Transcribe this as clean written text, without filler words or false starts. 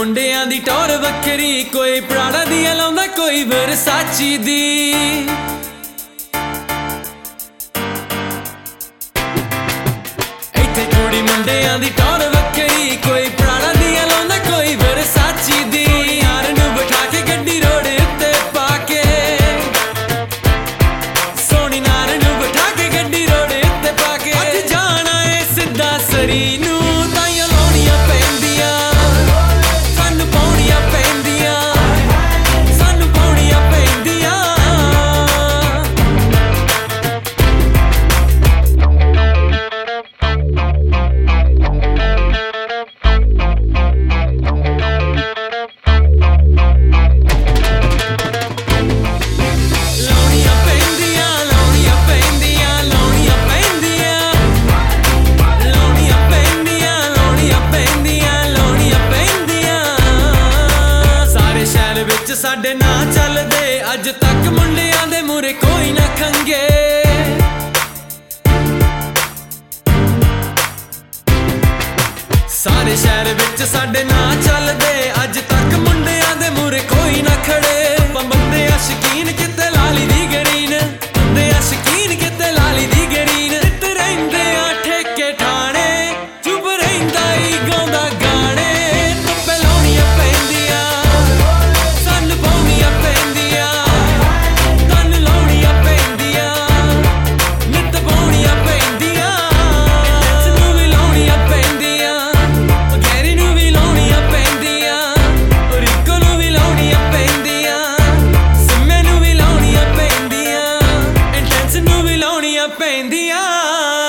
ਮੁੰਡਿਆਂ ਦੀ ਟੌਰ ਵੱਖਰੀ, ਕੋਈ ਪ੍ਰਾੜਾ ਦੀ ਲਾਉਂਦਾ ਕੋਈ ਵਰਸਾਚੀ ਦੀ। ਇੱਥੇ ਕੁੜੀ ਮੁੰਡਿਆਂ ਦੀ ਟੌਰ ਵੱਖਰੀ, ਕੋਈ ਪ੍ਰਾੜਾ ਦੀ ਲਾਉਂਦਾ ਕੋਈ ਵਰਸਾਚੀ ਦੀ। ਯਾਰ ਨੂੰ ਬਿਠਾ ਕੇ ਗੱਡੀ ਰੋਡ ਉੱਤੇ ਪਾ ਕੇ, ਸੋਹਣੀ ਨਾਰ ਨੂੰ ਬਿਠਾ ਕੇ ਗੱਡੀ ਰੋਡ ਉੱਤੇ ਪਾ ਕੇ, ਅੱਜ ਜਾਣਾ ਏ ਸਿੱਧਾ ਸਰੀ ਨੂੰ। ਸਾਡੇ ਨਾਂ ਚੱਲਦੇ ਅੱਜ ਤੱਕ ਮੁੰਡਿਆਂ ਦੇ ਮੂਹਰੇ ਕੋਈ ਨਾ ਖੰਗੇ। ਸਾਰੇ ਸ਼ਹਿਰ ਵਿੱਚ ਸਾਡੇ ਨਾਂ ਚੱਲਦੇ ਅੱਜ ਤੱਕ ਮੁੰਡਿਆਂ ਦੇ ਮੂਹਰੇ ਕੋਈ ਨਾ ਖੜੇ। ਬੰਦੇ ਆ ਸ਼ਕੀਨ ਕਿਤੇ ਲਾਲੀ ਦੀ ਗਰੀਨ, ਬੰਦੇ ਆ ਸ਼ਕੀਨ ਕਿਤੇ ਲਾਲੀ ਦੀ ਗਰੀਨ। ਤੇ ਰਹਿੰਦੇ ਆ ਠੇਕੇ ਠਾਣੇ, ਚੁੱਪ ਰਹਿੰਦਾ ਈ ਗਾਉਂਦਾ ਗਾਣੇ। ਧੁੱਪੇ ਲਾਉਣੀਆਂ ਪੈਂਦੀਆਂ ਸਾਨੂੰ ਪਾਉਣੀਆਂ ਪੈਂਦੀਆਂ, ਕੰਨ ਲਾਉਣੀਆਂ ਪੈਂਦੀਆਂ, ਨਿੱਤ ਪਾਉਣੀਆਂ ਪੈਂਦੀਆਂ। ਇਸ ਨੂੰ ਵੀ ਲਾਉਣੀਆਂ ਪੈਂਦੀਆਂ, ਗੈਰੀ ਨੂੰ ਵੀ ਲਾਉਣੀਆਂ ਪੈਂਦੀਆਂ, ਰਿਕੋ ਨੂੰ ਵੀ ਲਾਉਣੀਆਂ ਪੈਂਦੀਆਂ, ਸਿੰਮੇ ਨੂੰ ਵੀ ਲਾਉਣੀਆਂ ਪੈਂਦੀਆਂ, ਇੰਟੈਂਸ ਨੂੰ ਵੀ ਲਾਉਣੀਆਂ ਪੈਂਦੀਆਂ।